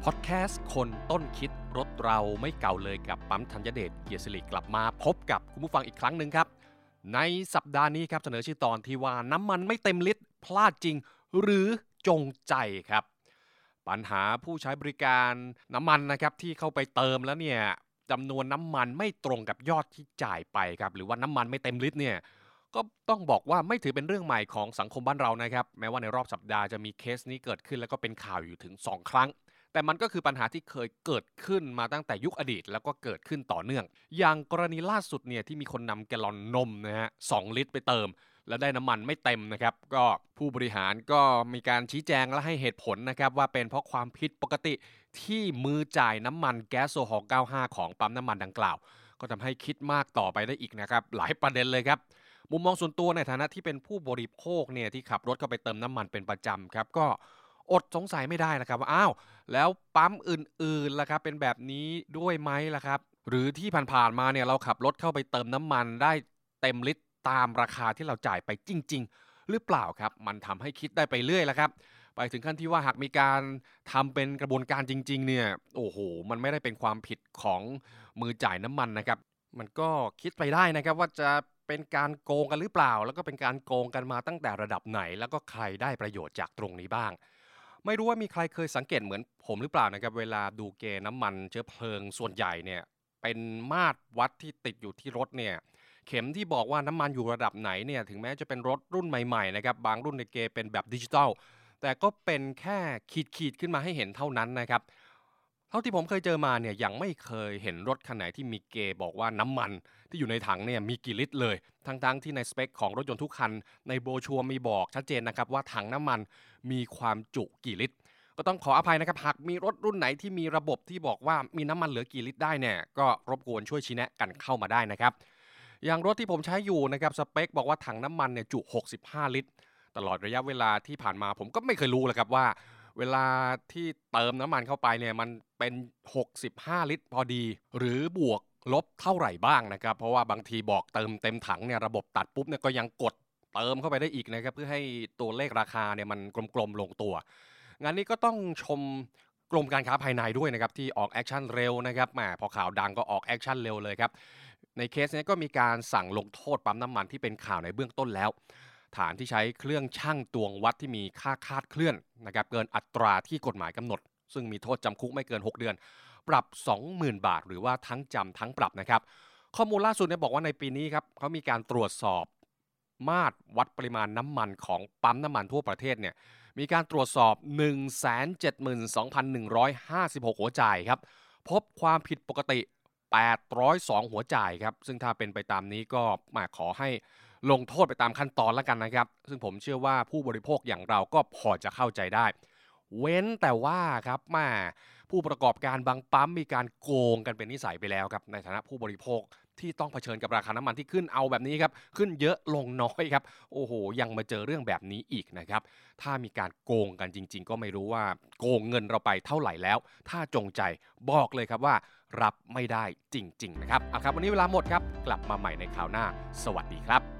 พอดแคสต์คนต้นคิดรถเราไม่เก่าเลยกับปั๊มธัญเดชเกียรติศิริกลับมาพบกับคุณผู้ฟังอีกครั้งหนึ่งครับในสัปดาห์นี้ครับเสนอชื่อตอนที่ว่าน้ำมันไม่เต็มลิตรพลาดจริงหรือจงใจครับปัญหาผู้ใช้บริการน้ำมันนะครับที่เข้าไปเติมแล้วเนี่ยจำนวนน้ำมันไม่ตรงกับยอดที่จ่ายไปครับหรือว่าน้ำมันไม่เต็มลิตรเนี่ยก็ต้องบอกว่าไม่ถือเป็นเรื่องใหม่ของสังคมบ้านเรานะครับแม้ว่าในรอบสัปดาห์จะมีเคสนี้เกิดขึ้นแล้วก็เป็นข่าวอยู่ถึง2ครั้งแต่มันก็คือปัญหาที่เคยเกิดขึ้นมาตั้งแต่ยุคอดีตแล้วก็เกิดขึ้นต่อเนื่องอย่างกรณีล่าสุดเนี่ยที่มีคนนำแกลลอนนมนะฮะ2ลิตรไปเติมแล้วได้น้ำมันไม่เต็มนะครับก็ผู้บริหารก็มีการชี้แจงและให้เหตุผลนะครับว่าเป็นเพราะความผิดปกติที่มือจ่ายน้ำมันแก๊สโซฮอล์95ของปั๊มน้ำมันดังกล่าวก็ทำให้คิดมากต่อไปได้อีกนะครับหลายประเด็นเลยครับมุมมองส่วนตัวในฐานะที่เป็นผู้บริโภคเนี่ยที่ขับรถเข้าไปเติมน้ำมันเป็นประจำครับก็อดสงสัยไม่ได้นะครับว่าอ้าวแล้วปั๊มอื่นๆล่ะครับเป็นแบบนี้ด้วยไหมล่ะครับหรือที่ผ่านๆมาเนี่ยเราขับรถเข้าไปเติมน้ำมันได้เต็มลิตรตามราคาที่เราจ่ายไปจริงๆหรือเปล่าครับมันทำให้คิดได้ไปเรื่อยแล้วครับไปถึงขั้นที่ว่าหากมีการทำเป็นกระบวนการจริงๆเนี่ยโอ้โหมันไม่ได้เป็นความผิดของมือจ่ายน้ำมันนะครับมันก็คิดไปได้นะครับว่าจะเป็นการโกงกันหรือเปล่าแล้วก็เป็นการโกงกันมาตั้งแต่ระดับไหนแล้วก็ใครได้ประโยชน์จากตรงนี้บ้างไม่รู้ว่ามีใครเคยสังเกตเหมือนผมหรือเปล่านะครับเวลาดูเกณฑ์น้ำมันเชื้อเพลิงส่วนใหญ่เนี่ยเป็นมาตรวัดที่ติดอยู่ที่รถเนี่ยเข็มที่บอกว่าน้ำมันอยู่ระดับไหนเนี่ยถึงแม้จะเป็นรถรุ่นใหม่ๆนะครับบางรุ่นในเกณฑ์เป็นแบบดิจิทัลแต่ก็เป็นแค่ขีดขึ้นมาให้เห็นเท่านั้นนะครับเท่าที่ผมเคยเจอมาเนี่ยยังไม่เคยเห็นรถคันไหนที่มีเกณฑ์บอกว่าน้ำมันที่อยู่ในถังเนี่ยมีกี่ลิตรเลยทั้งที่ในสเปคของรถยนต์ทุกคันในโบรชัวร์มีบอกชัดเจนนะครับว่าถังน้ำมันมีความจุกี่ลิตรก็ต้องขออภัยนะครับหากมีรถรุ่นไหนที่มีระบบที่บอกว่ามีน้ำมันเหลือกี่ลิตรได้เนี่ยก็รบกวนช่วยชี้แนะกันเข้ามาได้นะครับอย่างรถที่ผมใช้อยู่นะครับสเปคบอกว่าถังน้ำมันเนี่ยจุ65ลิตรตลอดระยะเวลาที่ผ่านมาผมก็ไม่เคยรู้เลยครับว่าเวลาที่เติมน้ำมันเข้าไปเนี่ยมันเป็น65ลิตรพอดีหรือบวกลบเท่าไหร่บ้างนะครับเพราะว่าบางทีบอกเติมเต็มถังเนี่ยระบบตัดปุ๊บเนี่ยก็ยังกดเติมเข้าไปได้อีกนะครับเพื่อให้ตัวเลขราคาเนี่ยมันกลมๆลงตัวงานนี้ก็ต้องชมกรมการค้าภายในด้วยนะครับที่ออกแอคชั่นเร็วนะครับแหมพอข่าวดังก็ออกแอคชั่นเร็วเลยครับในเคสนี้ก็มีการสั่งลงโทษปั๊มน้ำมันที่เป็นข่าวในเบื้องต้นแล้วฐานที่ใช้เครื่องชั่งตวงวัดที่มีค่าคลาดเคลื่อนนะครับเกินอัตราที่กฎหมายกำหนดซึ่งมีโทษจำคุกไม่เกิน6เดือนปรับ 20,000 บาทหรือว่าทั้งจำทั้งปรับนะครับข้อมูลล่าสุดเนี่ยบอกว่าในปีนี้ครับเขามีการตรวจสอบมาตรวัดปริมาณน้ำมันของปั๊มน้ำมันทั่วประเทศเนี่ยมีการตรวจสอบ 172,156 หัวจ่ายครับพบความผิดปกติ802หัวจ่ายครับซึ่งถ้าเป็นไปตามนี้ก็ขอให้ลงโทษไปตามขั้นตอนแล้วกันนะครับซึ่งผมเชื่อว่าผู้บริโภคอย่างเราก็พอจะเข้าใจได้เว้นแต่ว่าครับผู้ประกอบการบางปั๊มมีการโกงกันเป็นนิสัยไปแล้วครับในฐานะผู้บริโภคที่ต้องเผชิญกับราคาน้ำมันที่ขึ้นเอาแบบนี้ครับขึ้นเยอะลงน้อยครับโอ้โหยังมาเจอเรื่องแบบนี้อีกนะครับถ้ามีการโกงกันจริงๆก็ไม่รู้ว่าโกงเงินเราไปเท่าไหร่แล้วถ้าจงใจบอกเลยครับว่ารับไม่ได้จริงๆนะครับเอาครับวันนี้เวลาหมดครับกลับมาใหม่ในคราวหน้าสวัสดีครับ